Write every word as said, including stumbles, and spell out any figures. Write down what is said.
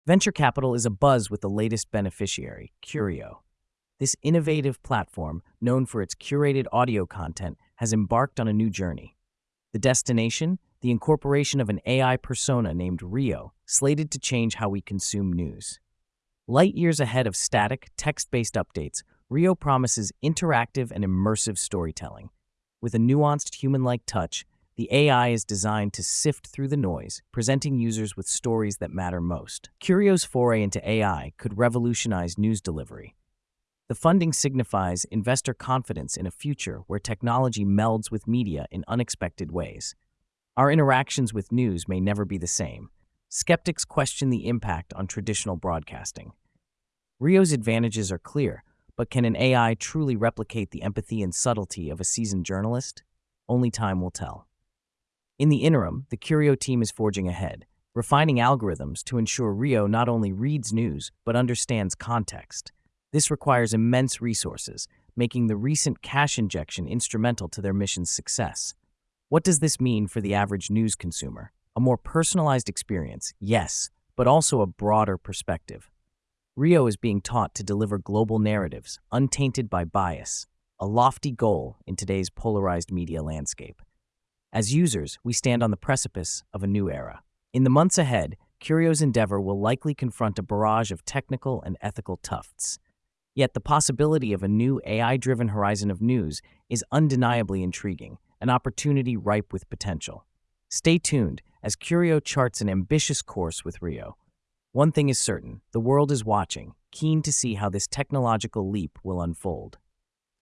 Venture capital is abuzz with the latest beneficiary, Curio. This innovative platform, known for its curated audio content, has embarked on a new journey. The destination? The incorporation of an A I persona named Rio, slated to change how we consume news. Light years ahead of static, text-based updates, Rio promises interactive and immersive storytelling. With a nuanced human-like touch, the A I is designed to sift through the noise, presenting users with stories that matter most. Curio's foray into A I could revolutionize news delivery. The funding signifies investor confidence in a future where technology melds with media in unexpected ways. Our interactions with news may never be the same. Skeptics question the impact on traditional broadcasting. Rio's advantages are clear, but can an A I truly replicate the empathy and subtlety of a seasoned journalist? Only time will tell. In the interim, the Curio team is forging ahead, refining algorithms to ensure Rio not only reads news, but understands context. This requires immense resources, making the recent cash injection instrumental to their mission's success. What does this mean for the average news consumer? A more personalized experience, yes, but also a broader perspective. Rio is being taught to deliver global narratives, untainted by bias, a lofty goal in today's polarized media landscape. As users, we stand on the precipice of a new era. In the months ahead, Curio's endeavor will likely confront a barrage of technical and ethical tufts. Yet the possibility of a new A I-driven horizon of news is undeniably intriguing, an opportunity ripe with potential. Stay tuned as Curio charts an ambitious course with Rio. One thing is certain, the world is watching, keen to see how this technological leap will unfold.